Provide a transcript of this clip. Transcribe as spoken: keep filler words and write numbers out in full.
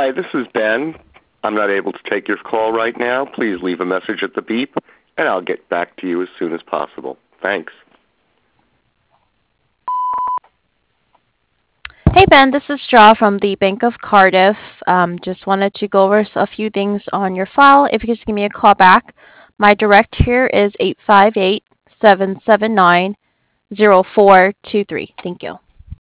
Hi, this is Ben. I'm not able to take your call right now. Please leave a message at the beep, and I'll get back to you as soon as possible. Thanks. Hey Ben, this is Straw from the Bank of Cardiff. Um, just wanted to go over a few things on your file. If you could just give me a call back. My direct here is eight five eight, seven seven nine, zero four two three. Thank you.